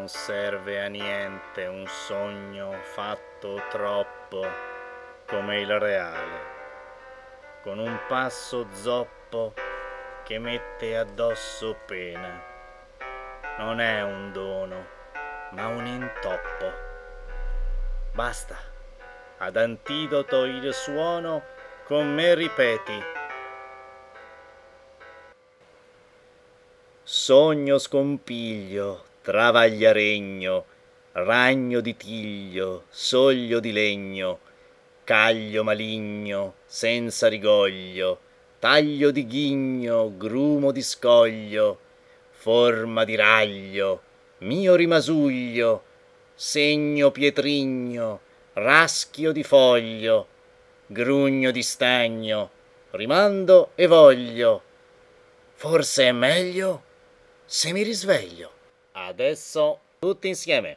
serve a niente un sogno fatto troppo come il reale, con un passo zoppo che mette addosso pena. Non è un dono, ma un intoppo. Basta, ad antidoto il suono, con me ripeti. Sogno scompiglio, travagliaregno, ragno di tiglio, soglio di legno, caglio maligno, senza rigoglio, taglio di ghigno, grumo di scoglio, forma di raglio, mio rimasuglio, segno pietrigno, raschio di foglio, grugno di stagno, rimando e voglio. Forse è meglio se mi risveglio. Adesso tutti insieme.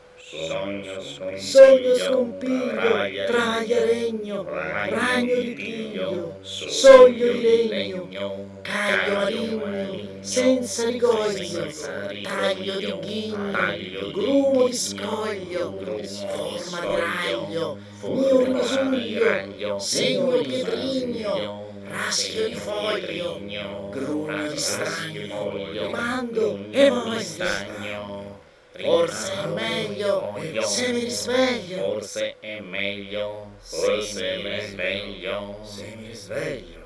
Sogno scompiglio, travagliaregno, ragno di piglio, soglio di legno, caglio maligno, senza rigoglio, taglio di ghigno, grumo di scoglio, forma di raglio, mio rimasuglio, segno pietrigno, raschio di foglio, grumo di stagno, rimando e voglio. Forse è meglio se mi risveglio. Forse è meglio se mi risveglio. Se mi risveglio.